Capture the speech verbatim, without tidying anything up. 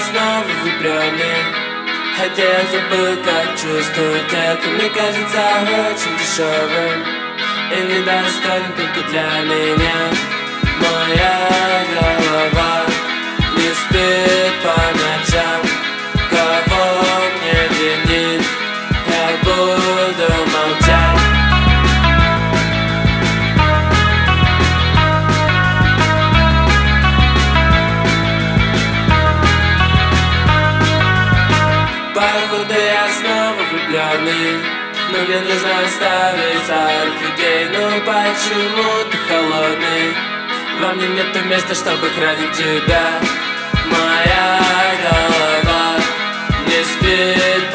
снова влюбленный, хотя я забыл, как чувствовать это. Мне кажется очень дешевым и недостойным только для меня. Моя голова не спит по ночам. Кого мне винить? Я буду молчать. Походу я снова влюбленный, но мне нужно оставить старых людей. Ну почему ты холодный? Во мне нету места, чтобы хранить тебя. Моя голова не спит